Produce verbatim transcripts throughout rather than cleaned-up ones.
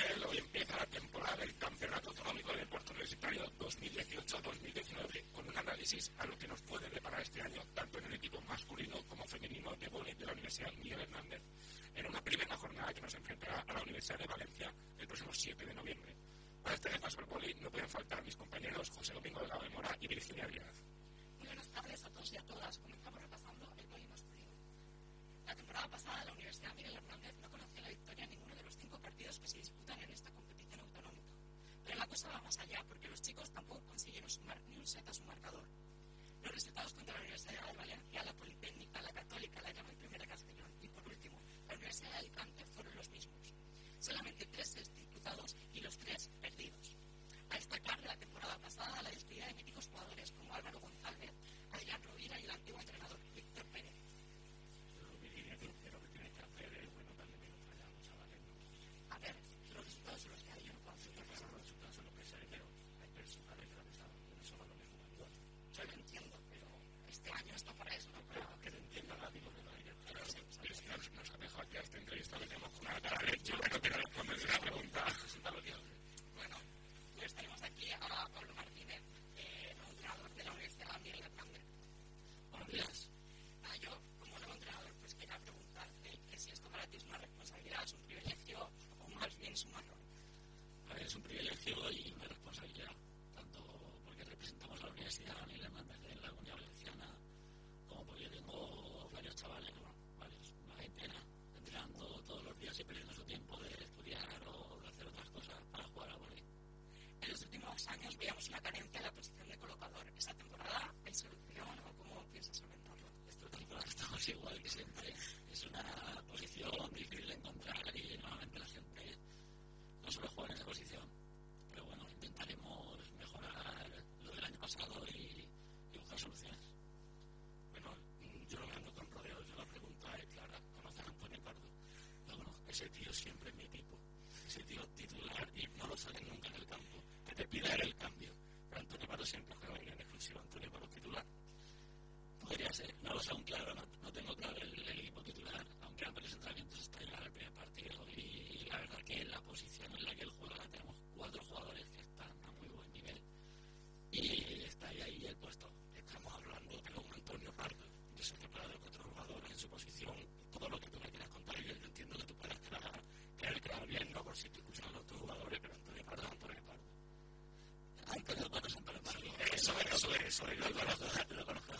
Ángel, hoy empieza la temporada del Campeonato Autonómico de Deporte Universitario dos mil dieciocho dos mil diecinueve, con un análisis a lo que nos puede deparar este año, tanto en el equipo masculino como femenino de vóley de la Universidad Miguel Hernández, en una primera jornada que nos enfrentará a la Universidad de Valencia el próximo siete de noviembre. Para este repaso al vóley no pueden faltar mis compañeros José Domingo de la Mora y Virginia Díaz. Muy buenas tardes a todos y a todas. Comenzamos repasando el vóley masculino. La temporada pasada la Universidad Miguel Hernández no conoció la victoria en ninguno de los cinco partidos que se disputan en esta competición autonómica. Pero la cosa va más allá porque los chicos tampoco consiguieron sumar ni un set a su marcador. Los resultados contra la Universidad de Valencia, la Politécnica, la Católica, la Llama y Primera Castellón y por último la Universidad de Alicante fueron los mismos. Solamente tres sets disputados y los tres perdidos. A destacar de la temporada pasada la despedida de míticos jugadores como Álvaro González, Adrián Rovira y el antiguo entrenador Víctor Pérez. A ver, los resultados son los que hay, yo no puedo hacer otra cosa. Los resultados son los que salen, pero hay personas desavesadas, no solo los jugadores. Yo lo entiendo, pero este año está para eso, ¿no? Para que lo entienda la digo de la directora. Nos ha dejado aquí a esta entrevista, le tenemos con una cara de hecho, bueno, quiero responderse la pregunta. Bueno, pues tenemos aquí a Pablo Martínez, eh, nuevo entrenador de la Universidad Miguel Hernández. Buenos días. Ah, yo, como nuevo entrenador, pues quería preguntarte que si esto para ti es una responsabilidad, es un privilegio o más bien es un honor. A ver, es un privilegio y una responsabilidad, tanto porque representamos a la Universidad Miguel Hernández de la Comunidad Valenciana, como porque tengo varios chavales, ¿no? varios, una veintena, entrenando todos los días y perdiendo su tiempo de estudiar o de hacer otras cosas para jugar a vóley. En los últimos años veíamos una carencia en la posición de colocador. ¿Esta temporada hay solución o cómo piensas solventarlo? Esta temporada estamos igual que siempre. Es una posición difícil de encontrar y normalmente la gente no suele jugar en esa posición. Pero bueno, intentaremos mejorar lo del año pasado y, y buscar soluciones. Bueno, yo no me ando con rodeos, yo la pregunta es clara. ¿Conoces a Antonio Pardo? Lo conozco. Ese tío siempre es mi tipo. Ese tío titular y no lo sale nunca en el campo. Que te pida el cambio. Pero Antonio Pardo siempre juega en exclusiva. Antonio Pardo titular. Podría ser, no lo sé aún claro, no, no tengo claro el, el equipo titular, aunque en varios entrenamientos está llegando el primer partido y la verdad que la posición en la que él juega tenemos cuatro jugadores que están a muy buen nivel y está ahí, ahí el puesto. Estamos hablando de un Antonio Pardo, desequilibrado de cuatro jugadores en su posición, todo lo que tú me quieras contar, yo entiendo que tú puedas quedar, querer quedar bien, no por si estoy escuchando a los otros jugadores, pero Antonio Pardo es Antonio Pardo. Antonio Pardo es Antonio Pardo. Eso es, eso es, eso es, lo conozco, lo conozco.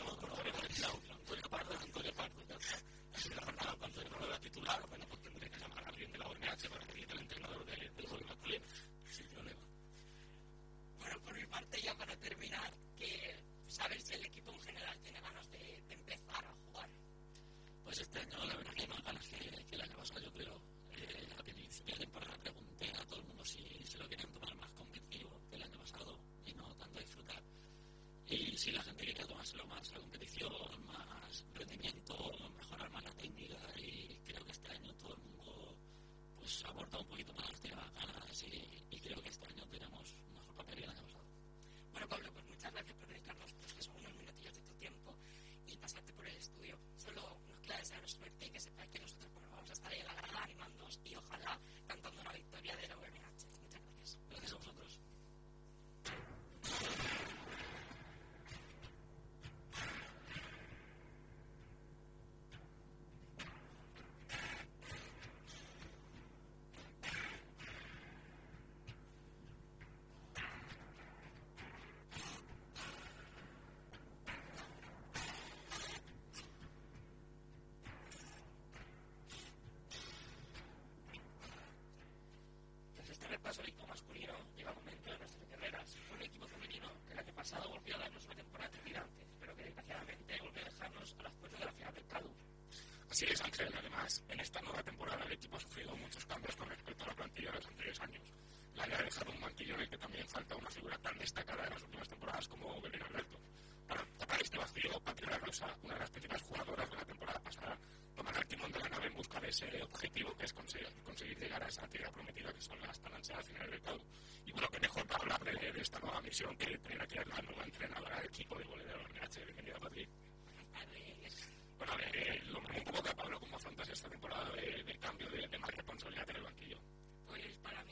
Antonio Pardo es Antonio Pardo. Si la jornada con Antonio Pardo era titular, bueno, pues tendré que llamar a alguien de la U M H para que diga el entrenador de, del juego masculino, sin problema. Bueno, por mi parte, ya para terminar, que saber si el equipo en general tiene ganas de, de empezar a jugar. Pues este año la verdad que hay más ganas que, que el año pasado, yo creo. Eh, a principio de temporada pregunté a todo el mundo si se lo querían tomar más competitivo que el año pasado y no tanto a disfrutar. Y si la gente quería tomárselo más a la competición, más rendimiento, mejorar más la técnica y creo que este año todo el mundo pues ha aportado un poquito más, tiene más ganas y, y creo que este año tenemos un mejor papel que el año pasado. Bueno, Pablo, pues muchas gracias por dedicarnos pues, que son unos minutillos de tu tiempo y pasarte por el estudio. Solo nos queda desearos suerte y que sepáis que nosotros pues, vamos a estar ahí en la grada animándoos y ojalá cantando una victoria de la U M H. Muchas gracias. Gracias a vosotros. Repaso al equipo masculino llega el momento de nuestras guerreras. Fue un equipo femenino que el año pasado volvió a darnos una temporada trepidante, pero que desgraciadamente volvió a dejarnos a las puertas de la final del CADU. Así es, Ángel. Además, en esta nueva temporada el equipo ha sufrido muchos cambios con respecto a la plantilla de los anteriores años. La ha dejado un banquillo en el que también falta una figura tan destacada de las últimas temporadas como Belén Alberto. Para tapar este vacío, Patricia Rosa, una de las principales jugadoras de la temporada pasada, tomará el timón de la nave en busca de ese objetivo que es conseguir, conseguir llegar a esa tierra prometida que son las tan ansiadas finales del CADU. Y bueno, que mejor para hablar de, de esta nueva misión que tener aquí a la nueva entrenadora del equipo de vóley de la U M H. Bienvenida, Patri. Bueno, eh, lo mismo un poco que a Pablo, ¿cómo afrontas esta temporada de, de cambio de, de más responsabilidad en el banquillo? Pues para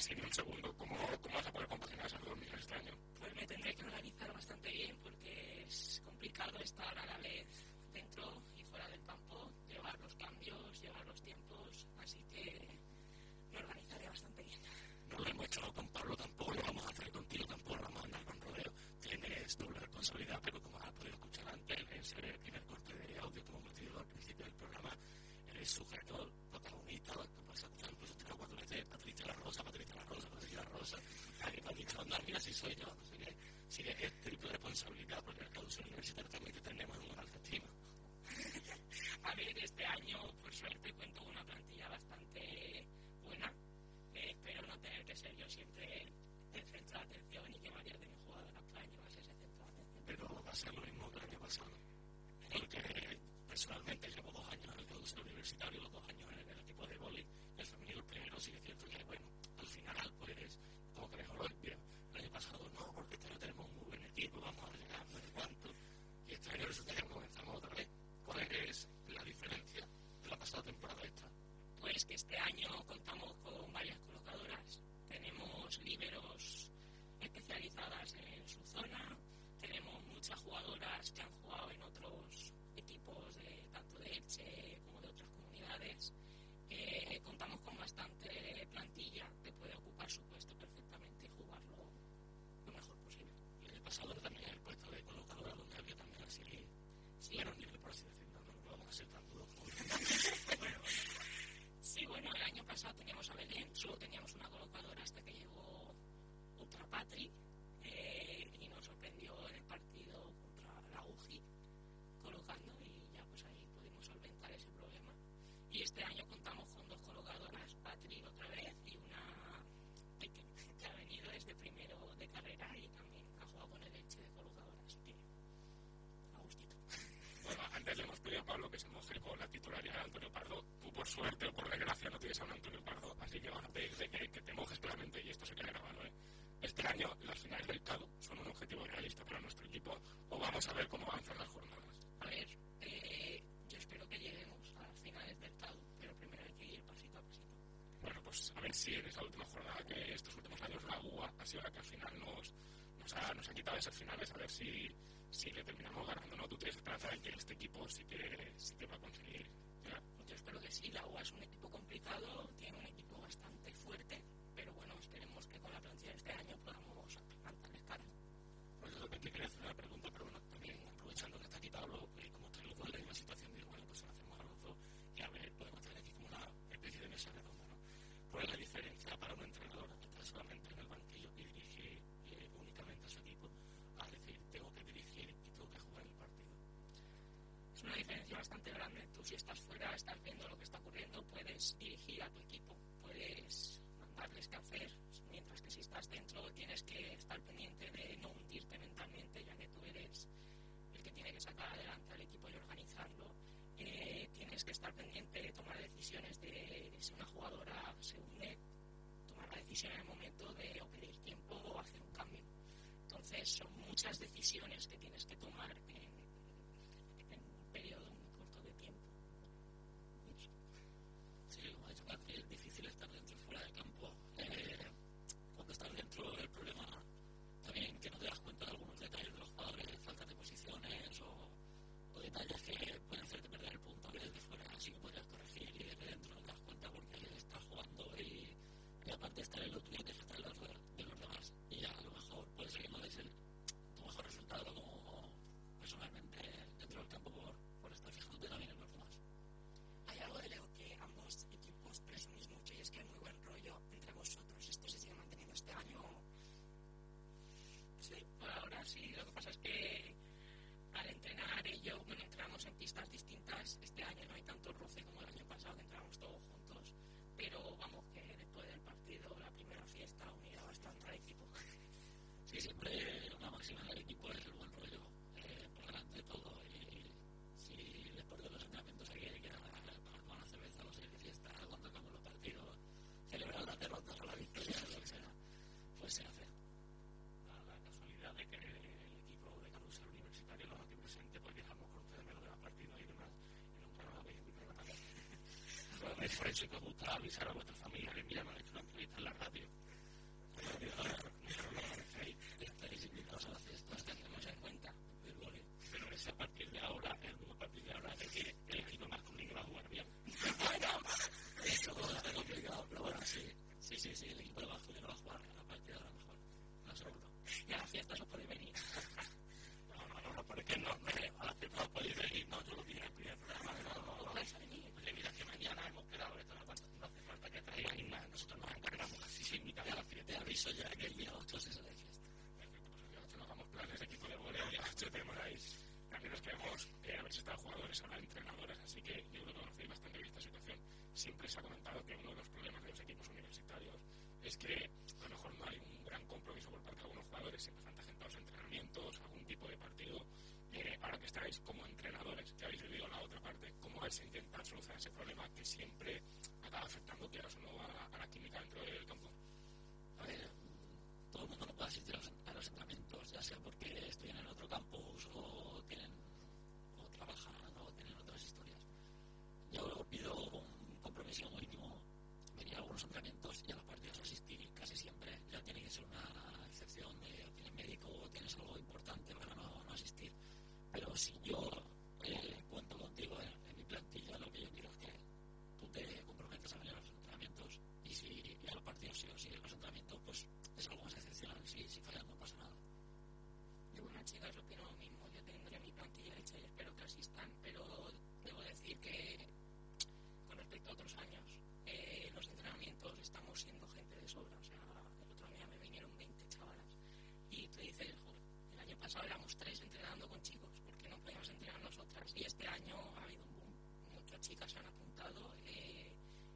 así en un segundo, ¿cómo, cómo vas a poder compaginar esas dos misiones este año? Pues me tendré que organizar bastante bien porque es complicado estar a la vez dentro y fuera del campo, llevar los cambios, llevar los tiempos, así que me organizaré bastante bien. No lo hemos hecho con Pablo tampoco, lo vamos a hacer contigo tampoco, lo vamos a andar con rodeo. Tienes doble responsabilidad, pero como has podido escuchar antes en ese primer corte de audio que hemos metido al principio del programa, eres sujeto, protagonista, que puedes escuchar incluso tres o cuatro veces Patricia la Rosa, Patricia la Rosa, Patricia la Rosa, que te has dicho, anda, mira si soy yo, no sé qué. Sí, es triple responsabilidad, porque el campus universitario también te tenemos en una alta estima. A ver, este año, por suerte, cuento con una plantilla bastante buena. Eh, espero no tener que ser yo siempre el centro de atención y que varias de mis jugadoras puedan llevarse ese centro de atención. Pero va a ser lo mismo que el año pasado. Porque personalmente llevo dos años en el campus universitario, los dos años en el equipo de vóley, el femenino el primero, sí que es cierto que, bueno, al final, pues, como que mejoró el bien. El año pasado no, porque este año tenemos un muy buen equipo, vamos a llegar no sé cuánto. Y este año resulta que comenzamos otra vez. ¿Cuál es la diferencia de la pasada temporada esta? Pues que este año contamos con varias colocadoras. Tenemos líberos especializadas en su zona, tenemos muchas jugadoras que han jugado en otros equipos, de, tanto de Elche como de otras comunidades. Eh, contamos con bastante plantilla que puede ocupar su puesto perfectamente y jugarlo lo mejor posible. Y el pasado también el puesto de colocadora, donde había también así, sí, era un nivel, por así decirlo, no, no vamos a ser tan duros como bueno, sí, bueno, el año pasado teníamos a Belén, solo teníamos una colocadora hasta que llegó otra Patri eh, y nos sorprendió en el partido contra la U G I colocando y ya pues ahí pudimos solventar ese problema. Y este año contamos con dos colocadoras, Patri otra vez y una que, que ha venido desde primero de carrera y también ha jugado con el Elche de colocadora, así que a gustito. Bueno, antes le hemos pedido a Pablo que se moje con la titularidad de Antonio Pardo. Tú, por suerte o por desgracia, no tienes a un Antonio Pardo, así que vamos a pedirte que, que te mojes claramente y esto se queda grabado, ¿eh? Este año, las finales del CADU son un objetivo realista para nuestro equipo, o vamos a ver cómo avanzan las jornadas. A ver, eh, yo espero que lleguemos a las finales del CADU, pero primero hay que ir pasito a pasito. Bueno, pues a ver si en esta última jornada, que estos últimos años la U A ha sido la que al final nos, nos, ha, nos ha quitado esas finales, a ver si, si le terminamos ganando, ¿no? Tú tienes esperanza de que este equipo sí que, sí que va a conseguir. ¿Ya? Yo espero que sí, la U A es un equipo complicado, tiene un equipo bastante fuerte, pero bueno, esperemos que con la plantilla de este año podamos plantarles cara. Pues yo también te quería hacer una pregunta, pero bueno, también aprovechando que está aquí Pablo, y como están los dos en la misma situación, digo, bueno, pues se lo hacemos a los dos y a ver, podemos tener aquí como una especie de mesa redonda, ¿no? ¿Cuál es la diferencia para un entrenador estar solamente en el banquillo y dirigir eh, únicamente a su equipo, a decir, tengo que dirigir y tengo que jugar el partido? Es una diferencia bastante grande. Tú, si estás fuera, estás viendo lo que está ocurriendo, puedes dirigir a tu equipo, puedes mandarles qué hacer, mientras que si estás dentro tienes que estar pendiente de no hundirte mentalmente, ya que tú eres el que tiene que sacar adelante al equipo y organizarlo. Eh, tienes que estar pendiente de tomar decisiones de si una jugadora se hunde, tomar la decisión en el momento de o pedir tiempo o hacer un cambio. Entonces son muchas decisiones que tienes que tomar en, en un periodo muy corto de tiempo. Sí, como ha dicho Patri, es difícil estar dentro y fuera del campo. Eh, cuando estás dentro, el problema también que no te das cuenta de algunos detalles de los jugadores, falta de posiciones o, o detalles que pueden hacerte perder el punto, que desde fuera sí que podrías corregir y desde dentro no te das cuenta porque estás jugando y, y aparte estar en lo tuyo tienes que estar en lo de los demás y ya a lo mejor puede ser que no des el, tu mejor resultado como personalmente dentro del campo por, por estar fijándote también en los demás. Hay algo de Leo que ambos equipos presumís mucho y es que hay muy buen rollo entre vosotros. ¿Esto se sigue manteniendo este año? Sí, por ahora sí. Lo que pasa es que al entrenar ellos, bueno, entrenamos en pistas distintas. Este año no hay tanto roce como el año pasado, que entrenamos todos juntos. Pero vamos, que después del partido, la primera fiesta, unida bastante al equipo. Sí, siempre una máxima del equipo es el buen rollo, eh, por delante de todo. Y si después de los entrenamientos hay que quedar con una cerveza, no sé qué fiesta, cuando acabamos los partidos, celebrar las derrotas o la victoria, lo que sea, pues se hace. A la casualidad de que el equipo de Carusel Universitario, los aquí presentes, pues viajamos con ustedes menos de los partidos y demás, en un programa que muy preparado. Pero es por eso que os gusta avisar a vuestra familia que mira, me han hecho una entrevista en la radio. partida ahora, mejor no aparecéis, estáis invitados a la fiesta, os tenemos en cuenta, del vole. Pero es a partir de ahora, es a partir de ahora de que el equipo más conmigo va a jugar bien. Bueno, eso está complicado, pero bueno, sí, sí, sí, sí, el equipo de Bajo no va a jugar a partir de ahora mejor, no seguro. Y a la fiesta no podéis venir. No, no, no, no, porque no, a la fiesta no podéis venir, no, yo lo dije en el primer programa, no, no, no vais a venir. Oye, mira que mañana hemos quedado, esto no, no hace falta que traigan nada, nosotros nos encargamos, así se invita a la fiesta. Te aviso ya que el día ocho se sale de fiesta. Perfecto, pues el día ocho nos hagamos planes de equipo de voleo, el día ocho tenéis. También nos queremos eh, haber estado jugadores, ahora entrenadores, así que yo creo que conocéis bastante bien esta situación. Siempre se ha comentado que uno de los problemas de los equipos universitarios es que a lo mejor no hay un gran compromiso por parte de algunos jugadores, siempre falta gente a los entrenamientos, algún tipo de partido. Eh, ahora que estáis como entrenadores, que habéis vivido la otra parte, ¿cómo vais a intentar solucionar ese problema que siempre acaba afectando, quieras o no, a, a la química dentro del campo? A ver, todo el mundo no puede asistir a los, a los entrenamientos, ya sea porque estudian en otro campus o tienen o trabajan o tienen otras historias. Yo pido un compromiso mínimo, venir a algunos entrenamientos y a los partidos asistir casi siempre. Ya tiene que ser una excepción de o tienes médico o tienes algo importante para no, no asistir. Pero si yo eh, cuento contigo en, en mi plantilla, lo que yo quiero es que tú te comprometas a venir a los entrenamientos y si y a los partidos sí o sí, los entrenamientos, pues es algo más excepcional. Si, si fallan no pasa nada. Yo, bueno, chicas, opino lo mismo. Yo tendré mi plantilla hecha y espero que asistan, pero debo decir que con respecto a otros años, eh, los entrenamientos estamos siendo gente de sobra. O sea, el otro día me vinieron veinte chavalas y tú dices, joder, el año pasado éramos tres entrenando con chicos, porque no podíamos entrenar nosotras. Y este año ha habido un boom. Muchas chicas se han apuntado eh,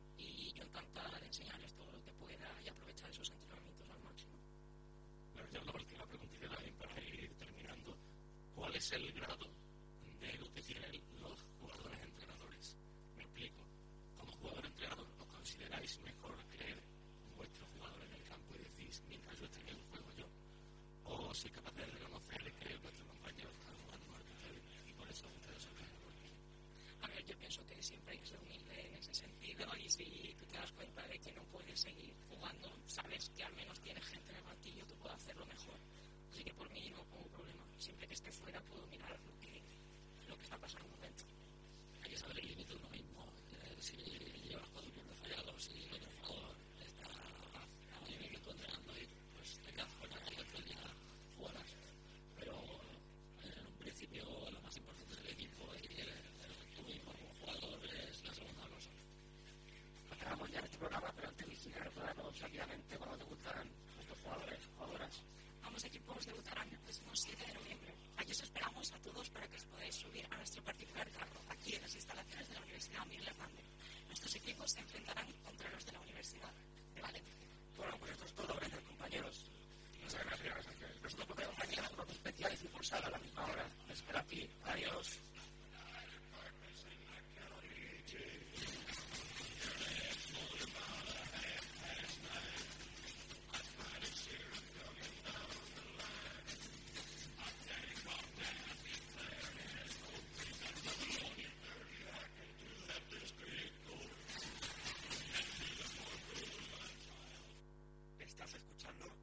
y yo encantada de enseñarles todo lo que pueda y aprovechar esos entrenamientos al máximo. Bueno, ya la última preguntita también para ir terminando. ¿Cuál es el grado de lo que tienen los jugadores entrenadores? Me explico. Como jugador entrenador, ¿os consideráis mejor que vuestros jugadores en el campo y decís, mientras yo esté en el juego yo? ¿O sois capaz de reconocer que vuestros compañeros están jugando mejor que ustedes y por eso ustedes son mejores? A ver, yo pienso que siempre hay que ser humilde en ese sentido y si tú te das cuenta de que no puedes seguir jugando, sabes que al menos tienes gente en el banquillo que puede hacerlo mejor. Así que por mí no pongo problema. Siempre que esté fuera puedo mirar lo que, lo que está pasando dentro. Hay que saber el límite de uno mismo. Eh, si llevas cuatro puntos fallados y el otro jugador está a un nivel que tú entrenando y pues te quedas fuera y otro día jugarás. Pero en un principio lo más importante es el equipo y el, el, tú mismo como jugador es la segunda cosa. Acabamos ya este programa, pero antes de iniciar, recordarnos rápidamente cuando te gustan nuestros jugadores, jugadoras. Ambos equipos debutarán el próximo siete de noviembre. Aquí os esperamos a todos para que os podáis subir a nuestro particular carro, aquí en las instalaciones de la Universidad Miguel Hernández. Nuestros equipos se enfrentarán